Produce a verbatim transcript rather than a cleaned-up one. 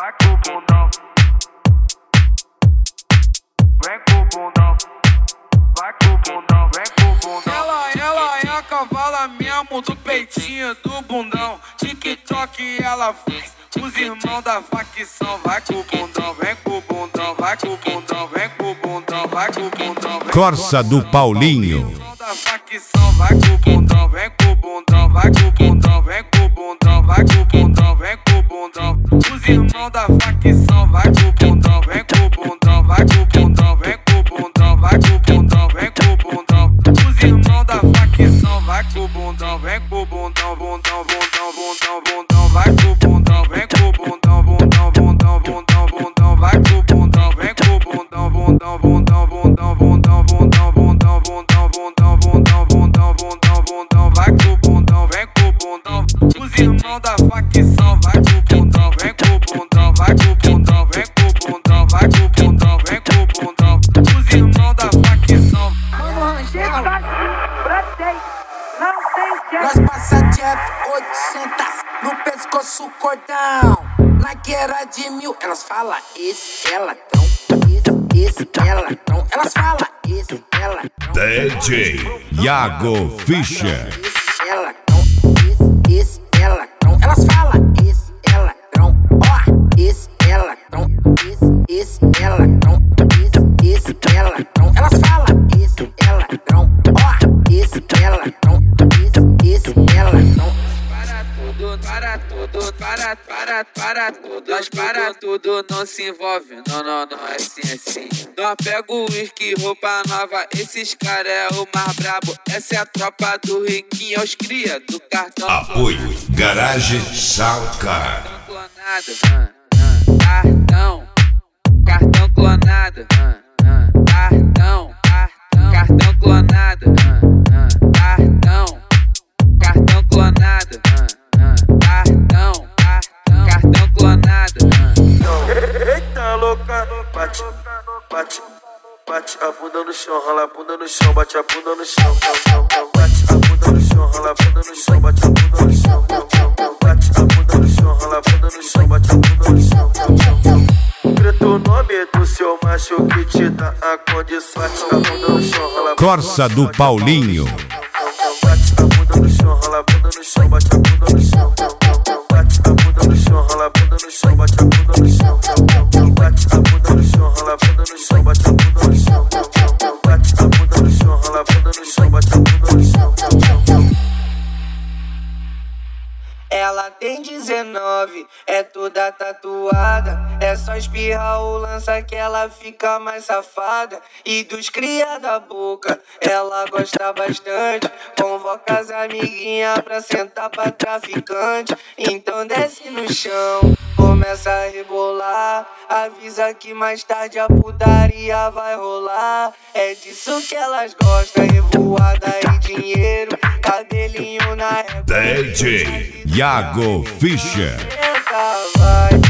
vai com o bundão. Vem com o bundão. Vai com o bundão, vem com o bundão. Ela, ela é a cavala mesmo do peitinho do bundão. TikTok ela faz, os irmãos da facção. Vai com o bundão, vem com o bundão. Vai com o bundão, vem com o bundão. Vai com o bundão, vem Corsa do Paulinho. da facção, vai com o bundão, vem com o bundão, vai com o bundão, vem com o bundão, vai com o bundão, vem com o bundão. Os irmãos da facção, vai com o bundão, vem com o bundão, vai com o bundão, vem com o bundão, vai com o bundão, vem com o bundão. Os irmãos da facção, vai com o bundão, vem com o bundão, bundão, bundão, bundão, bundão, vai com o bundão, vem com o bundão, bundão, bundão, bundão, bundão, vai com o bundão, vem com o bundão, bundão, bundão, bundão, bundão, bundão, bundão, bundão, bundão, bundão, bundão, bundão, bundão, vai com o bundão, vem com o bundão. Os irmãos da facção, vai com o bundão, vem com o bundão, vai com o bundão, vem com o bundão, vai com o bundão, vem com o bundão. Os irmãos da facção. Nós passa direto oitocentos no pescoço cordão. Na guerra de mil, elas falam esse, ela tão, esse, esse, ela tão. Elas falam esse, ela tão. D J Iago Fischer. Esse, ela tão, esse, esse, ela tão. Elas falam esse, ela tão. Ó, esse, ela tão. Esse, esse, ela tão. Esse, esse, ela tão. Elas falam esse, ela tão. Ó, esse, ela tão. Esse, ela tão. Para tudo, para tudo, para, para, para tudo. Nós para tudo, não se envolve, não, não, não, é assim, é assim. Nós pega o uísque, roupa nova, esses cara é o mais brabo. Essa é a tropa do riquinho, é os cria do cartão. Apoio Garage Soundcar. Cartão clonado, ah, ah, cartão, cartão clonado, ah, ah, cartão, cartão, cartão clonado, ah, ah, cartão, cartão clonado, ah, ah, cartão, cartão, cartão clonado. Ah. Eita louca, bate, bate, bate a bunda no chão, rola a bunda no chão, bate a bunda no chão, bate a bunda no chão, rola a bunda no chão, bate a bunda no chão, bate a bunda no chão, rola a bunda no chão, bate a bunda no chão. Grita o nome do seu macho que te dá a condição, bate a bunda no chão, rola a bunda no chão. Corsa do Paulinho. Bate a bunda no chão, rola a bunda no chão, bate a bunda no chão. Bate a bunda no chão, rola a bunda no chão, bate a bunda no chão. Bate a bunda no chão, rola a bunda no chão, bate a bunda no chão. Bate a bunda no chão, rola a bunda no chão, bate a bunda no chão. Ela tem dezenove, é toda tatuada. É só espirrar ou lança que ela fica mais safada. E dos cria da boca, ela gosta bastante. Convoca as amiguinhas pra sentar pra traficante. Então desce no chão, começa a rebolar. Avisa que mais tarde a putaria vai rolar. É disso que elas gostam, revoada e dinheiro. Cabelinho na régua. D J Iago Fischer. Senta, vai,